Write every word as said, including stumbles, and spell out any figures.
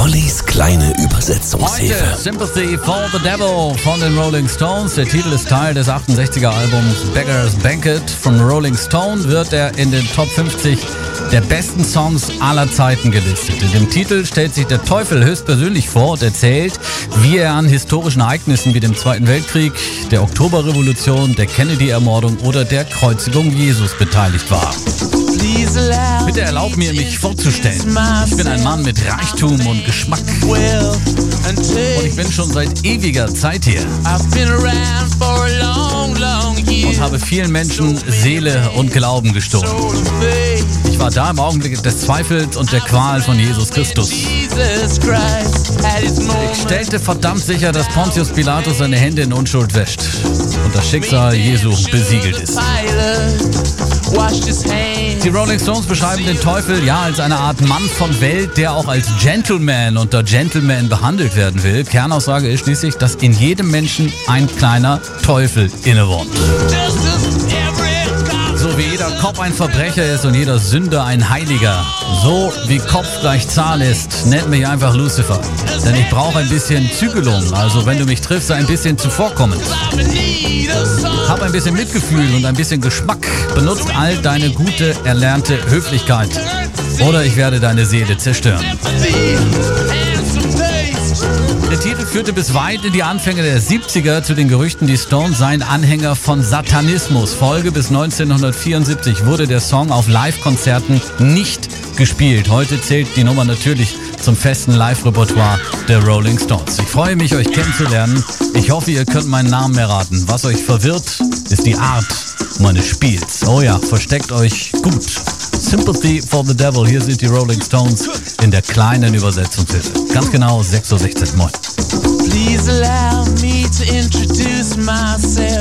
Ollis kleine Übersetzungshilfe. Heute Sympathy for the Devil von den Rolling Stones. Der Titel ist Teil des achtundsechziger Albums Beggar's Banquet von Rolling Stone. Wird er in den Top fünfzig der besten Songs aller Zeiten gelistet. In dem Titel stellt sich der Teufel höchstpersönlich vor und erzählt, wie er an historischen Ereignissen wie dem Zweiten Weltkrieg, der Oktoberrevolution, der Kennedy-Ermordung oder der Kreuzigung Jesus beteiligt war. Bitte erlaubt mir, mich vorzustellen. Ich bin ein Mann mit Reichtum und Geschmack. Und ich bin schon seit ewiger Zeit hier. Und habe vielen Menschen Seele und Glauben gestohlen. Ich war da im Augenblick des Zweifels und der Qual von Jesus Christus. Ich stellte verdammt sicher, dass Pontius Pilatus seine Hände in Unschuld wäscht und das Schicksal Jesu besiegelt ist. Die Rolling Stones beschreiben den Teufel ja als eine Art Mann von Welt, der auch als Gentleman unter Gentleman behandelt werden will. Kernaussage ist schließlich, dass in jedem Menschen ein kleiner Teufel innewohnt. So wie jeder Kopf ein Verbrecher ist und jeder Sünder ein Heiliger, so wie Kopf gleich Zahl ist, nennt mich einfach Lucifer. Denn ich brauche ein bisschen Zügelung, also wenn du mich triffst, ein bisschen zuvorkommend. Hab ein bisschen Mitgefühl und ein bisschen Geschmack. Benutzt all deine gute, erlernte Höflichkeit. Oder ich werde deine Seele zerstören. Der Titel führte bis weit in die Anfänge der siebziger zu den Gerüchten, die Stones seien Anhänger von Satanismus. Folge bis neunzehnhundertvierundsiebzig wurde der Song auf Live-Konzerten nicht gespielt. Heute zählt die Nummer natürlich zum festen Live-Repertoire der Rolling Stones. Ich freue mich, euch kennenzulernen. Ich hoffe, ihr könnt meinen Namen erraten. Was euch verwirrt, ist die Art meines Spiels. Oh ja, versteckt euch gut. Sympathy for the Devil. Hier sind die Rolling Stones in der kleinen Übersetzungshilfe. Ganz genau sechs Uhr sechzehn. Moin. Please allow me to introduce myself.